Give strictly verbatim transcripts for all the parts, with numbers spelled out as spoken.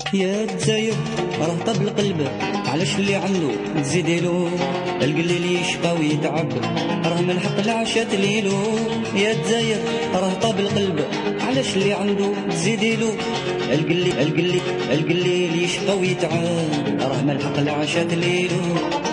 يا تزاير راه طاب القلب، علاش اللي عنده تزيديلو؟ القليل يشقى ويتعب، راه من حق العشات ليلو. يا تزاير راه طاب القلب، علاش اللي عنده تزيديلو؟ القليل القليل القليل يشقى ويتعب، راه من حق العشات ليلو.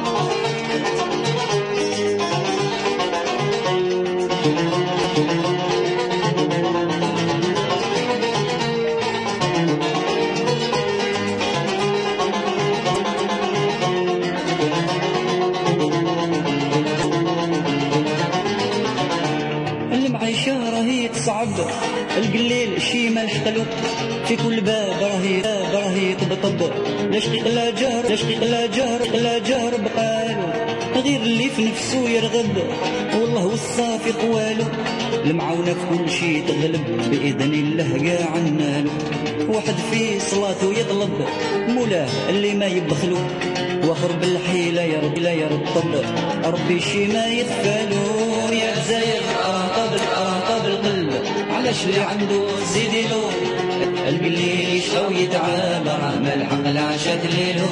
المعيشة راهي تصعب، القليل شي ما نحقلو، في كل باب راهي باب راهي طبطب. لا شقيق لا جهر لا شقيق لا جهر لا جهر بقالو، غير اللي في نفسو يرغب والله والصافي قوالو. المعاونة في كل شي تغلب بإذن الله قاع عنالو. واحد في صلاته يطلب مولاه اللي ما يبخلو، واخر بالحيلة يرد لا يرطب ربي شي ما يخفالو. يا تزاير راه طاب راه طاب القلب، علاش اللي عنده زيديلو؟ القليل يشقى ويتعب، راه ملحق العشات ليلو.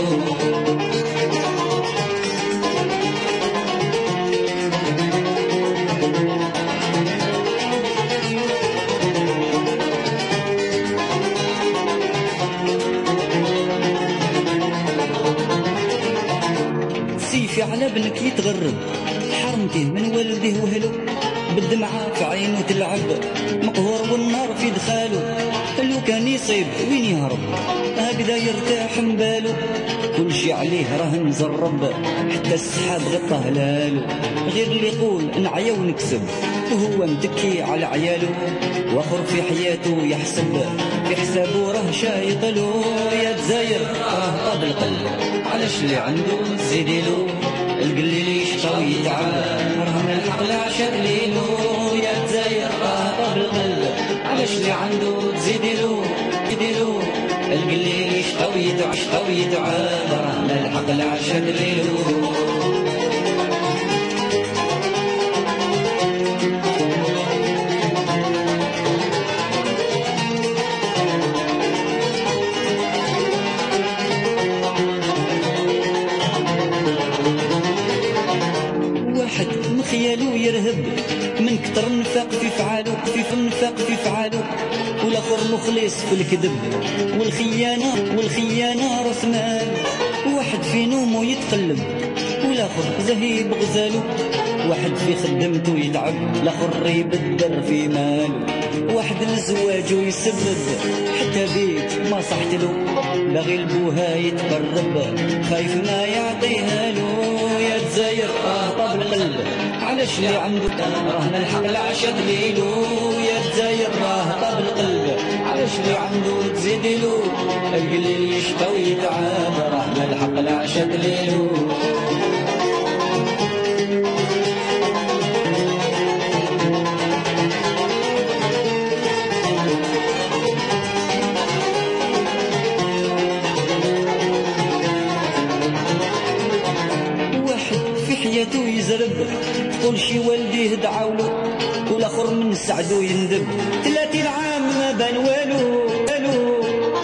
سيفي على بنك يتغرب، حرمتيه من والديه وهلو، بالدمعة في عينه تلعب، مقهور والنار في دخالو. لو كان يصيب وين يهرب، هكذا يرتاح من بالو. كل شي عليه راه مزرب، حتى السحاب غطى هلالو. غير اللي يقول نعيا ونكسب، وهو متكي على عيالو. واخر في حياته يحسب، في حسابه راه شايطلو. يا تزاير راه طاب القلب، علاش اللي عنده تزيديلو؟ القليل يشقى ويتعب، راه من الحق العشاء ليلو. يا تزاير راه طاب القلب، علاش اللي عنده تزيديلو؟ يديلو القليل يشقى ويتعب يشقى ويتعب، راه من الحق العشاء ليلو. واحد مخيالو يرهب من كتر النفاق في فعالو، في النفاق في فعالو. والاخر مخلص في الكذب والخيانة والخيانة راس مال. واحد في نومه يتقلب، والاخر زهيب غزالو. واحد في خدمته يتعب، الاخر يبدر في مالو. واحد لزواجه يسبب، حتى بيت ما صحتلو. باغي لبوها يتقرب، خايف ما يعطيها له. يا تزاير راه طاب القلب، علاش اللي عنده راه ملحق العشاء ليلو. يا تزاير راه طاب القلب، علاش اللي عنده تزيديلو؟ القليل يشقى ويتعب، راه ملحق العشاء ليلو. حياته يزرب، كل شي والديه دعاولو، والاخر من سعدو يندب. ثلاثين عام ما بان والو والو.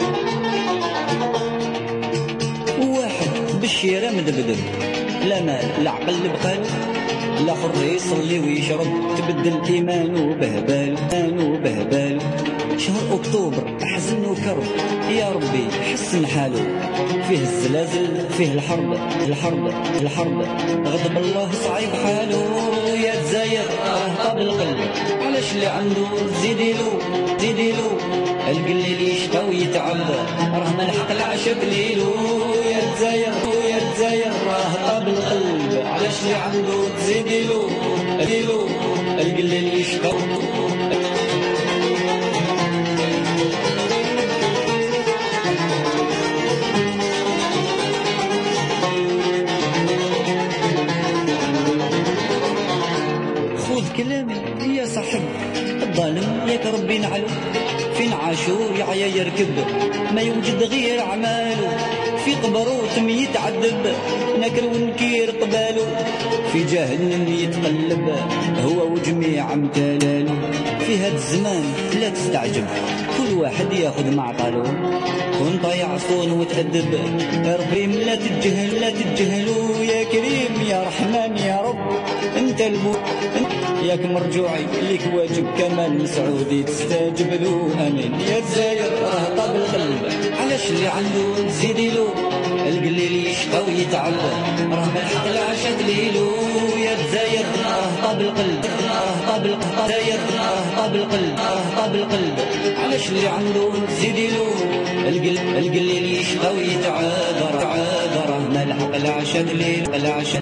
واحد بالشيرة مدبدب، لا مال لا عقل بقالو. الاخر يصلي ويشرب، تبدل ايمانو بهبالو ايمانو بهبالو. شهر اكتوبر حزن وكرب، يا ربي حسن حالو. فيه الزلازل فيه الحرب الحرب الحرب، غضب الله صعيب حالو. يا تزاير راه طاب القلب، علاش اللي عنده زيديلو زيديلو؟ القليل يشقى ويتعب، راه ملحق العشاء بليلو. يا تزاير يا تزاير راه طاب القلب، علاش اللي عنده تزيديلو زيديلو؟ القليل يشقى. كلامي يا صاحب الظالم، ياك ربي نعلو. فين عاشو يعيا يركب، ما يوجد غير اعمالو. في قبرو تم يتعذب، ناكل ونكير قبالو. في جهنم يتقلب هو وجميع امثالو. في هاد الزمان لا تستعجب، كل واحد ياخذ معطلو، كون طايع صون وتأدب ربي لا تتجهل لا تتجهلوا، يا كريم يا رحمن يا رب انت المو ياك مرجوعي ليك واجب كمال مسعودي تستاجب ذو امين. يا الزاير راه طاب القلب علاش اللي عنده زيدي له، القليل يشقى ويتعب راه ملحق العشا دليلو. يا الزاير راه طاب القلب راه طاب القلب زاير راه طاب القلب راه طاب القلب علاش اللي عنده زيدي له، القليل يشقى ويتعب راه ملحق العشا دليل العشا